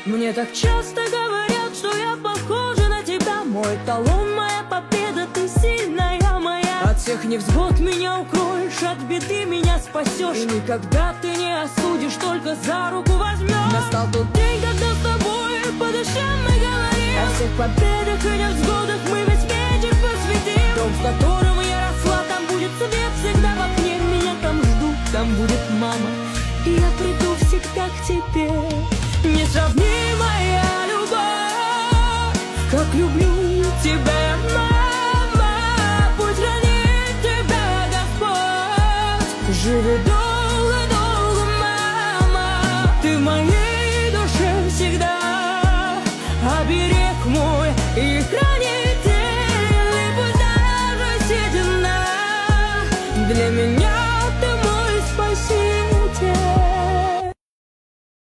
Мне так часто говорят, что я похожа на тебя. Мой талон, моя победа, ты сильная моя. От всех невзгод меня укроешь, от беды меня спасешь. И никогда ты не осудишь, только за руку возьмешь. Настал тот день, когда с тобой по душам мы говорим. О всех победах